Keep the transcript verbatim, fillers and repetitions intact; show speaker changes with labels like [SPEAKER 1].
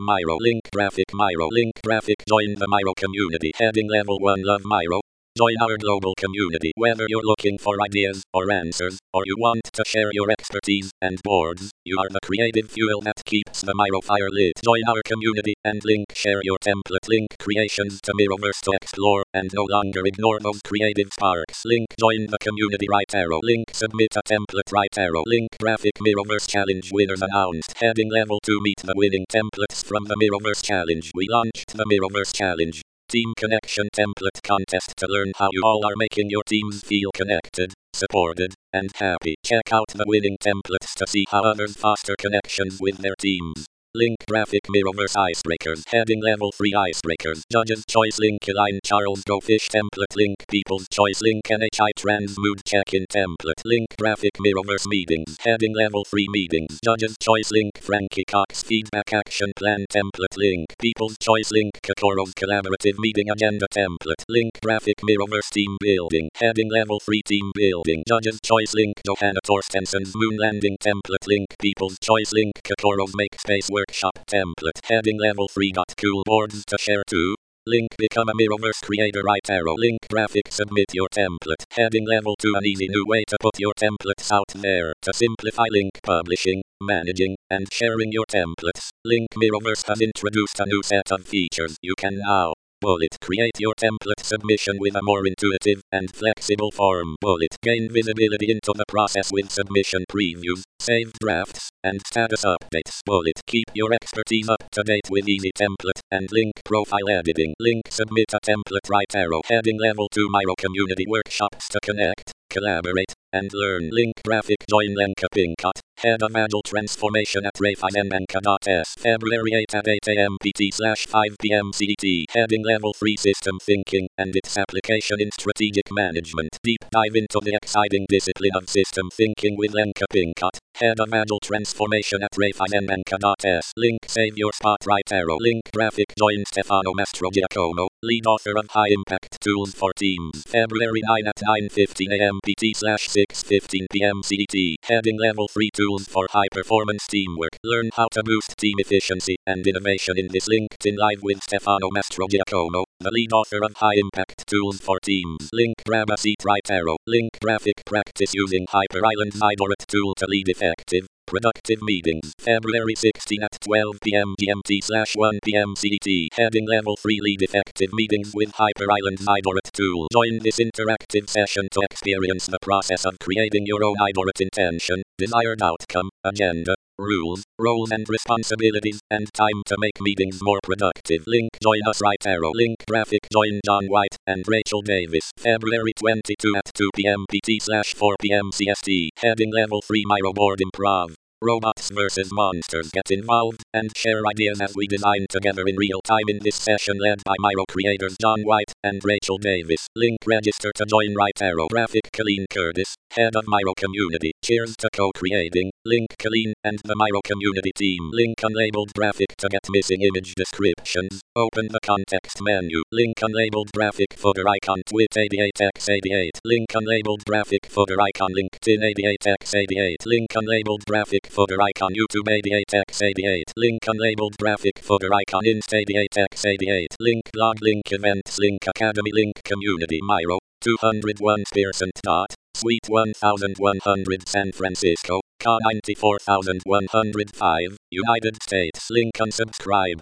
[SPEAKER 1] Miro link graphic Miro link graphic join the Miro community heading level one love Miro. Join our global community. Whether you're looking for ideas or answers, or you want to share your expertise and boards, you are the creative fuel that keeps the Miro fire lit. Join our community and link share your template. Link creations to Miroverse to explore and no longer ignore those creative sparks. Link join the community right arrow. Link submit a template right arrow. Link graphic Miroverse challenge winners announced. Heading level two meet the winning templates from the Miroverse challenge. We launched the Miroverse challenge Team Connection Template Contest to learn how you all are making your teams feel connected, supported, and happy. Check out the winning templates to see how others foster connections with their teams. Link graphic Miroverse Icebreakers heading level three Icebreakers Judges Choice Link Align Charles Go Fish Template Link People's Choice Link N H I Trans Mood Check-in Template Link graphic Miroverse Meetings heading level three Meetings Judges Choice Link Frankie Cox Feedback Action Plan Template Link People's Choice Link Kokoro's Collaborative Meeting Agenda Template Link graphic Miroverse Team Building heading level three Team Building Judges Choice Link Johanna Torstenson's Moon Landing Template Link People's Choice Link Kokoro's Make Space Workshop Template heading level three. Cool boards to share to. Link become a Miroverse creator right arrow. Link graphic submit your template heading level two. An easy new way to put your templates out there to simplify link publishing, managing, and sharing your templates. Link Miroverse has introduced a new set of features. You can now Bullet create your template submission with a more intuitive and flexible form. Bullet gain visibility into the process with submission previews, saved drafts, and status updates. Bullet keep your expertise up to date with easy template and link profile editing. Link submit a template right arrow heading level two Miro community workshops to connect, collaborate, and learn. Link graphic join Lenka Pincott, head of Agile Transformation at Raiffeisenbank.s February eighth at eight a.m. P T slash five p.m. C E T heading level three System Thinking and its application in strategic management. Deep dive into the exciting discipline of system thinking with Lenka Pincott, head of Agile Transformation at Raiffeisenbank.s. Link save your spot right arrow. Link graphic join Stefano Mastrogiacomo, lead author of High Impact Tools for Teams. February ninth at nine fifteen a.m. P T slash six fifteen p.m. C E T heading level three Tools for High Performance Teamwork. Learn how to boost team efficiency and innovation in this LinkedIn Live with Stefano Mastrogiacomo, the lead author of High Impact Tools for Teams. Link grab a seat right arrow. Link graphic practice using Hyper Island Zygorat tool to lead effective, productive meetings. February sixteenth at twelve p.m. G M T slash one p.m. C E T heading level three lead effective meetings with Hyper Island Zygorat tool. Join this interactive session to experience the process of creating your own Zygorat intention, desired outcome, agenda, rules, roles and responsibilities, and time to make meetings more productive. Link join us right arrow. Link graphic join John White and Rachel Davis. February twenty-second at two p.m. P T slash four p.m. C S T heading level three Miro board improv. Robots versus monsters. Get involved and share ideas as we design together in real time in this session led by Miro creators John White and Rachel Davis. Link register to join right arrow. Graphic Colleen Curtis, head of Miro community. Cheers to co-creating. Link Colleen and the Miro community team. Link unlabeled graphic to get missing image descriptions. Open the context menu. Link unlabeled graphic footer icon Twit eighty-eight by eighty-eight. Link unlabeled graphic footer icon LinkedIn eighty-eight by eighty-eight. Link unlabeled graphic footer icon YouTube eighty-eight by eighty-eight. Link unlabeled graphic footer icon Insta eighty-eight by eighty-eight. Link blog link events link academy link community Miro two hundred one Pearson dot Suite one thousand one hundred San Francisco Ca ninety-four thousand one hundred five United States. Link unsubscribe.